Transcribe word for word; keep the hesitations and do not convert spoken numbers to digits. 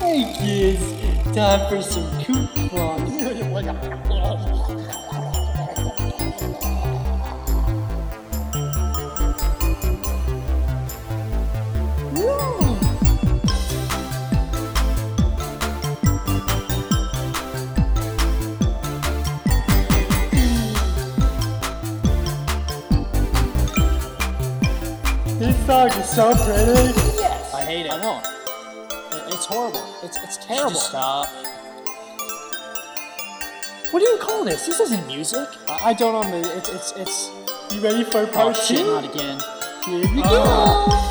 Hey kids, time for some coot claws. This dog is so pretty. Yes. I hate it. I know. It, it's horrible. It's it's terrible. Stop. What do you call this? This isn't music. I, I don't know. It's it's it's. You ready for Oh part shit! two? Not again. Here we go.